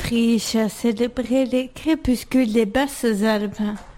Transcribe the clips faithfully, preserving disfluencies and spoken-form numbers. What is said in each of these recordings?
friche a célébré les crépuscules des Basses-Alpes.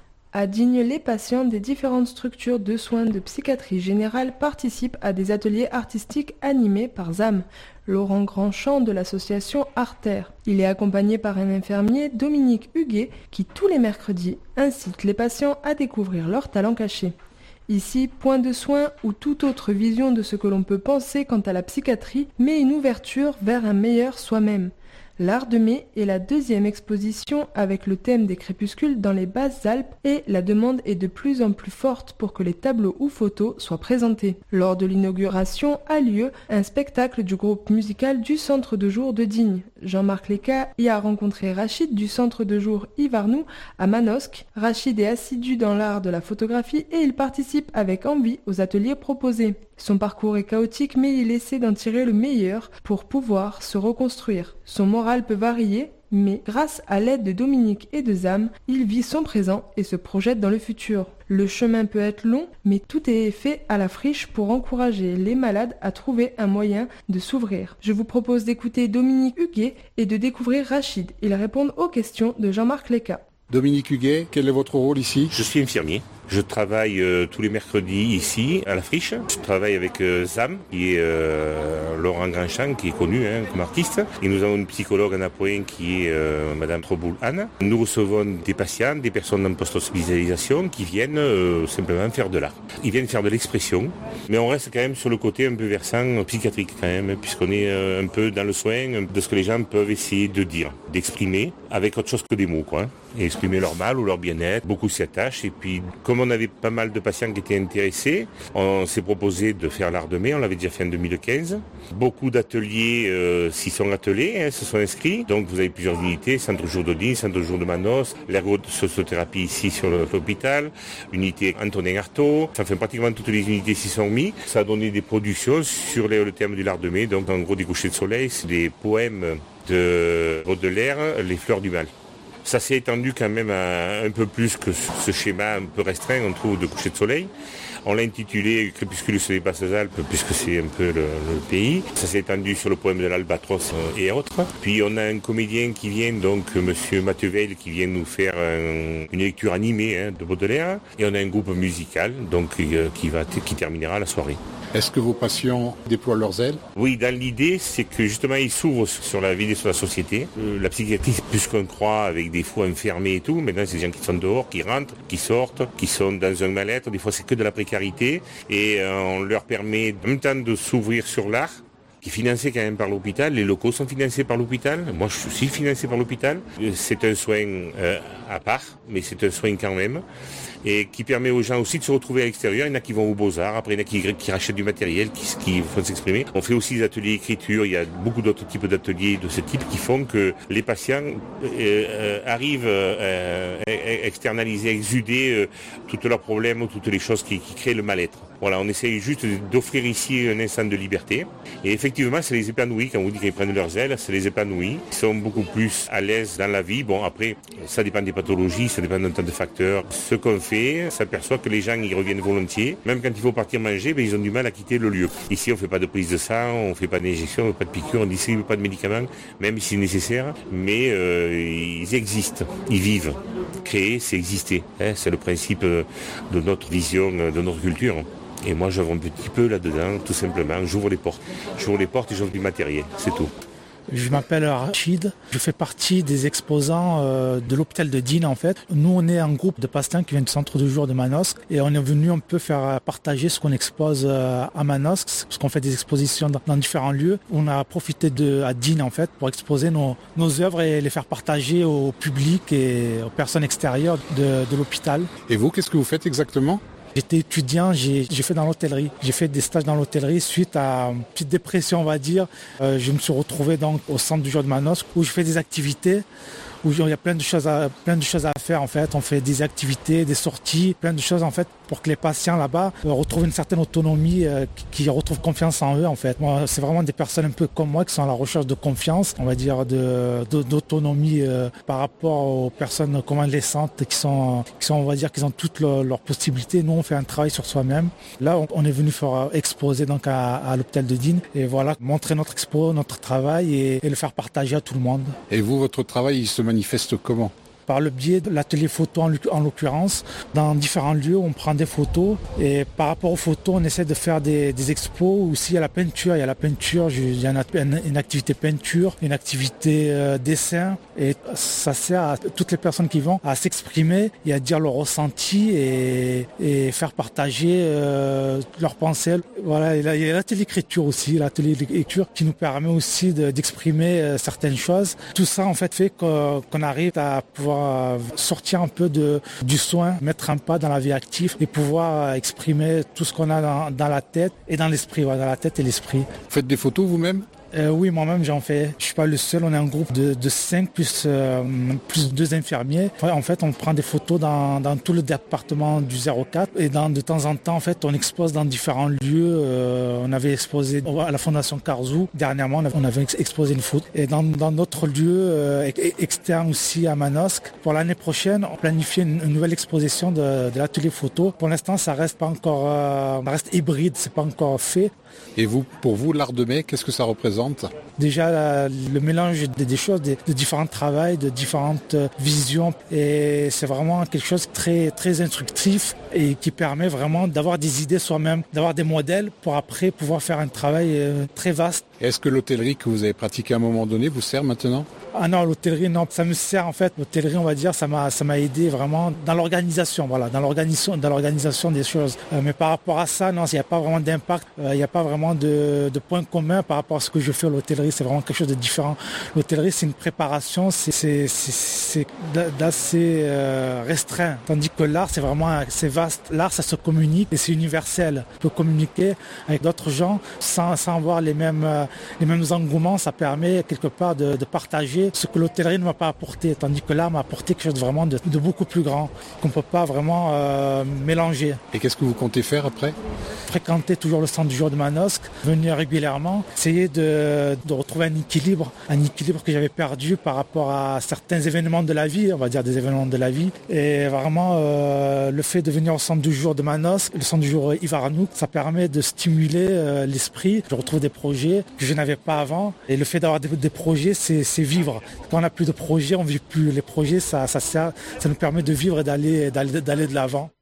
À Digne, les patients des différentes structures de soins de psychiatrie générale participent à des ateliers artistiques animés par Z A M, Laurent Grandchamp de l'association Arter. Il est accompagné par un infirmier, Dominique Huguet, qui tous les mercredis incite les patients à découvrir leurs talents cachés. Ici, point de soin ou toute autre vision de ce que l'on peut penser quant à la psychiatrie, mais une ouverture vers un meilleur soi-même. L'Art de Mai est la deuxième exposition avec le thème des crépuscules dans les Basses-Alpes et la demande est de plus en plus forte pour que les tableaux ou photos soient présentés. Lors de l'inauguration a lieu un spectacle du groupe musical du Centre de jour de Digne. Jean-Marc Léca y a rencontré Rachid du Centre de jour Yves Arnoux à Manosque. Rachid est assidu dans l'art de la photographie et il participe avec envie aux ateliers proposés. Son parcours est chaotique mais il essaie d'en tirer le meilleur pour pouvoir se reconstruire. Son moral peut varier, mais grâce à l'aide de Dominique et de Z A M, il vit son présent et se projette dans le futur. Le chemin peut être long, mais tout est fait à la friche pour encourager les malades à trouver un moyen de s'ouvrir. Je vous propose d'écouter Dominique Huguet et de découvrir Rachid. Ils répondent aux questions de Jean-Marc Léca. Dominique Huguet, quel est votre rôle ici ? Je suis infirmier. Je travaille euh, tous les mercredis ici, à la friche. Je travaille avec euh, Z A M, qui est euh, Laurent Grandchamp, qui est connu hein, comme artiste. Et nous avons une psychologue en appoint qui est euh, Madame Troboul Anne. Nous recevons des patients, des personnes en post-hospitalisation qui viennent euh, simplement faire de l'art. Ils viennent faire de l'expression, mais on reste quand même sur le côté un peu versant psychiatrique quand même, puisqu'on est euh, un peu dans le soin de ce que les gens peuvent essayer de dire, d'exprimer avec autre chose que des mots, quoi. Et exprimer leur mal ou leur bien-être. Beaucoup s'y attachent. Et puis, comme on avait pas mal de patients qui étaient intéressés, on s'est proposé de faire l'Art de Mai. On l'avait déjà fait en deux mille quinze. Beaucoup d'ateliers euh, s'y sont attelés, hein, se sont inscrits. Donc, vous avez plusieurs unités. Centre jour de Digne, centre jour de Manos, l'ergo-sociothérapie ici sur l'hôpital, unité Antonin Artaud. Enfin, pratiquement toutes les unités s'y sont mis. Ça a donné des productions sur les, le thème de l'Art de Mai. Donc, en gros, des couchers de soleil, c'est des poèmes de Baudelaire, Les fleurs du mal. Ça s'est étendu quand même à un peu plus que ce schéma un peu restreint, on trouve, de coucher de soleil. On l'a intitulé Crépuscule sur les Basses-Alpes, puisque c'est un peu le, le pays. Ça s'est étendu sur le poème de l'Albatros et autres. Puis on a un comédien qui vient, donc Monsieur Mathieu Veil, qui vient nous faire un, une lecture animée hein, de Baudelaire. Et on a un groupe musical, donc qui, va, qui terminera la soirée. Est-ce que vos patients déploient leurs ailes ? Oui, dans l'idée, c'est que justement, ils s'ouvrent sur la vie et sur la société. Euh, la psychiatrie, c'est plus qu'on croit, avec des fous enfermés et tout. Maintenant, c'est des gens qui sont dehors, qui rentrent, qui sortent, qui sont dans un mal-être. Des fois, c'est que de la précarité. Et euh, on leur permet en même temps de s'ouvrir sur l'art, qui est financé quand même par l'hôpital. Les locaux sont financés par l'hôpital. Moi, je suis aussi financé par l'hôpital. C'est un soin euh, à part, mais c'est un soin quand même. Et qui permet aux gens aussi de se retrouver à l'extérieur. Il y en a qui vont aux Beaux-Arts, après il y en a qui, qui rachètent du matériel, qui, qui font s'exprimer. On fait aussi des ateliers écriture, il y a beaucoup d'autres types d'ateliers de ce type qui font que les patients euh, euh, arrivent euh, à externaliser, à exuder euh, tous leurs problèmes ou toutes les choses qui, qui créent le mal-être. Voilà, on essaye juste d'offrir ici un instant de liberté. Et effectivement, ça les épanouit. Quand vous dites qu'ils prennent leurs ailes, ça les épanouit. Ils sont beaucoup plus à l'aise dans la vie. Bon, après, ça dépend des pathologies, ça dépend d'un tas de facteurs. Ce qu'on fait, s'aperçoit que les gens y reviennent volontiers. Même quand il faut partir manger, ben, ils ont du mal à quitter le lieu. Ici, on ne fait pas de prise de sang, on ne fait pas d'injection, on ne fait pas de piqûre, on ne distribue pas de médicaments, même si c'est nécessaire. Mais euh, ils existent, ils vivent. Créer, c'est exister. Hein, c'est le principe de notre vision, de notre culture. Et moi, j'ouvre un petit peu là-dedans, tout simplement. J'ouvre les portes. J'ouvre les portes et j'ouvre du matériel, c'est tout. Je m'appelle Rachid, je fais partie des exposants euh, de l'hôpital de Digne en fait. Nous on est un groupe de patients qui viennent du centre de jour de Manosque et on est venu un peu faire partager ce qu'on expose euh, à Manosque, parce qu'on fait des expositions dans, dans différents lieux. On a profité de à Digne en fait pour exposer nos, nos œuvres et les faire partager au public et aux personnes extérieures de, de l'hôpital. Et vous, qu'est-ce que vous faites exactement ? J'étais étudiant, j'ai, j'ai fait dans l'hôtellerie. J'ai fait des stages dans l'hôtellerie suite à une petite dépression, on va dire. Euh, je me suis retrouvé donc au centre du jour de Manosque où je fais des activités, où il y a plein de choses à, plein de choses à faire en fait. On fait des activités, des sorties, plein de choses en fait pour que les patients là-bas euh, retrouvent une certaine autonomie, euh, qui, qui retrouvent confiance en eux en fait. Moi, c'est vraiment des personnes un peu comme moi qui sont à la recherche de confiance, on va dire de, de, d'autonomie euh, par rapport aux personnes convalescentes qui sont, qui sont, on va dire, qu'ils ont toutes leurs, leurs possibilités. Nous, on fait un travail sur soi-même. Là, on, on est venu faire exposer donc à, à l'hôpital de Digne et voilà, montrer notre expo, notre travail et, et le faire partager à tout le monde. Et vous, votre travail, il se manifeste comment ? Par le biais de l'atelier photo en, en l'occurrence, dans différents lieux, on prend des photos et par rapport aux photos, on essaie de faire des, des expos. Aussi, il y a la peinture, il y a la peinture, il y a une, une activité peinture, une activité euh, dessin et ça sert à toutes les personnes qui vont à s'exprimer et à dire leur ressenti et, et faire partager euh, leurs pensées. Voilà, il y a l'atelier écriture aussi, l'atelier écriture qui nous permet aussi de, d'exprimer euh, certaines choses. Tout ça en fait fait qu'on, qu'on arrive à pouvoir sortir un peu de, du soin, mettre un pas dans la vie active et pouvoir exprimer tout ce qu'on a dans, dans la tête et dans l'esprit, voilà, dans la tête et l'esprit. Vous faites des photos vous-même ? Euh, oui, moi-même j'en fais. Je suis pas le seul, on est un groupe de, de cinq plus, euh, plus deux infirmiers. Ouais, en fait, on prend des photos dans, dans tout le département du zéro quatre et dans, de temps en temps, en fait, on expose dans différents lieux. Euh, on avait exposé à la Fondation Carzou. Dernièrement, on avait, on avait exposé une photo. Et dans, dans notre lieu euh, externe aussi à Manosque. Pour l'année prochaine, on planifie une, une nouvelle exposition de, de l'atelier photo. Pour l'instant, ça reste pas encore, euh, ça reste hybride, c'est pas encore fait. Et vous, pour vous, l'art de mai, qu'est-ce que ça représente ? Déjà, la, le mélange des, des choses, de, de différents travails, de différentes visions. Et c'est vraiment quelque chose de très, très instructif et qui permet vraiment d'avoir des idées soi-même, d'avoir des modèles pour après pouvoir faire un travail euh, très vaste. Est-ce que l'hôtellerie que vous avez pratiquée à un moment donné vous sert maintenant ? Ah non, l'hôtellerie, non, ça me sert en fait. L'hôtellerie, on va dire, ça m'a, ça m'a aidé vraiment dans l'organisation, voilà, dans l'organisation, dans l'organisation des choses. Euh, mais par rapport à ça, non, il n'y a pas vraiment d'impact, il euh, n'y a pas vraiment de, de point commun par rapport à ce que je fais à l'hôtellerie. C'est vraiment quelque chose de différent. L'hôtellerie, c'est une préparation, c'est, c'est, c'est, c'est d'assez euh, restreint. Tandis que l'art, c'est vraiment, c'est vaste. L'art, ça se communique et c'est universel. On peut communiquer avec d'autres gens sans, sans avoir les mêmes, euh, les mêmes engouements. Ça permet quelque part de, de partager ce que l'hôtellerie ne m'a pas apporté, tandis que l'art m'a apporté quelque chose de vraiment de, de beaucoup plus grand, qu'on ne peut pas vraiment euh, mélanger. Et qu'est-ce que vous comptez faire après ? Fréquenter toujours le centre du jour de Manosque, venir régulièrement, essayer de, de retrouver un équilibre, un équilibre que j'avais perdu par rapport à certains événements de la vie, on va dire des événements de la vie. Et vraiment, euh, le fait de venir au centre du jour de Manosque, le centre du jour Yves Arnoux, ça permet de stimuler euh, l'esprit. Je retrouve des projets que je n'avais pas avant. Et le fait d'avoir des, des projets, c'est, c'est vivre. Quand on n'a plus de projets, on ne vit plus. Les projets, ça, ça, sert, ça nous permet de vivre et d'aller, d'aller, d'aller de l'avant.